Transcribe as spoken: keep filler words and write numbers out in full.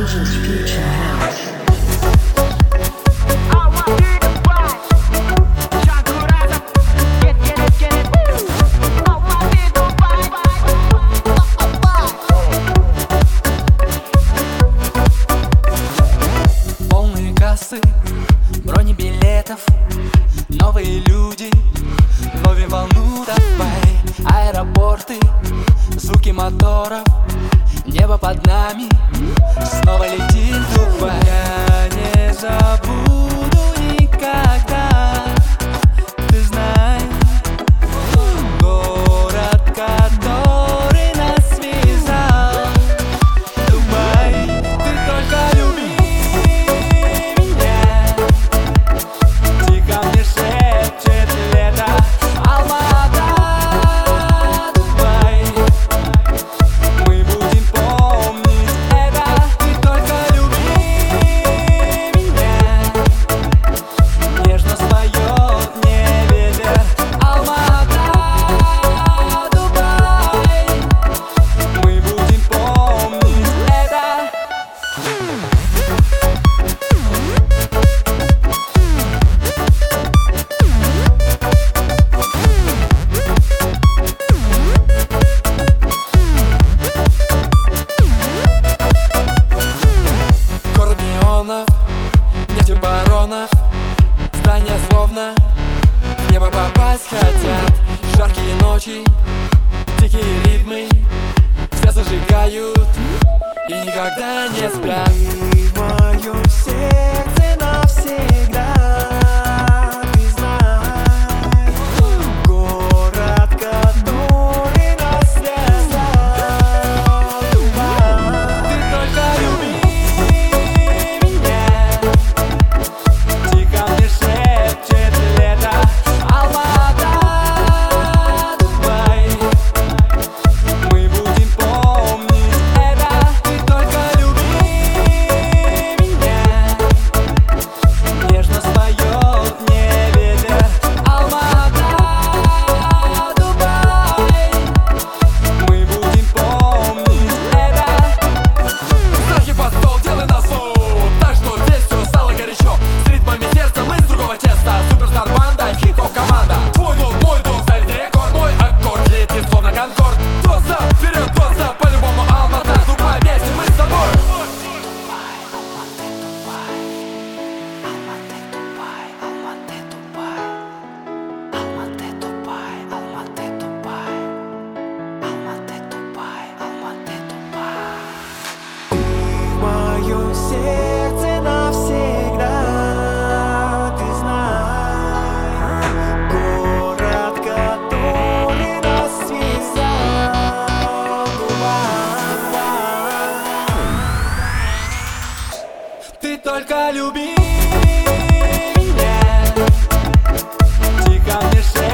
Agents Future House. Полные кассы, бронебилетов, новые люди, ловим волну, давай. Аэропорты, звуки моторов, небо под нами, снова летим в Дубай. Я не забуду никогда, ты знаешь, город, который нас связал. Дубай, ты только люби меня, тихо мне шепчет лето. Алма-Ата, Дубай, мы будем помнить это. Ты только люби меня, нежно споет мне ветер. Алма-Ата, Дубай, мы будем помнить это. Город неонов, нефтебаронов, здания словно в небо попасть хотят. Жаркие ночи, дикие ритмы все зажигают и никогда не спят. Ты в моем сердце навсегда, ты знаешь, город, который нас связал. Дубай, ты только люби меня, тихо мне шепчет лето. Алма-Ата, Дубай, мы будем помнить это. Ты только люби меня, нежно споет мне ветер. Алма-Ата, Дубай, мы будем помнить это. Страхи под стол, делай на суд, так что здесь все стало горячо. С ритмами сердца мы с другого теста. Суперстар банда, хип-хоп команда. Твой дом, мой дом, ставит рекорд. Мой аккорд летит словно конкорд. Кто за, вперед, кто за, по-любому Алма-Ата, Дубай, вместе мы с тобой. Ты в моем сердце навсегда, ты знаешь, город, который нас связал. Дубай, ты только люби меня, тихо мне шепчет.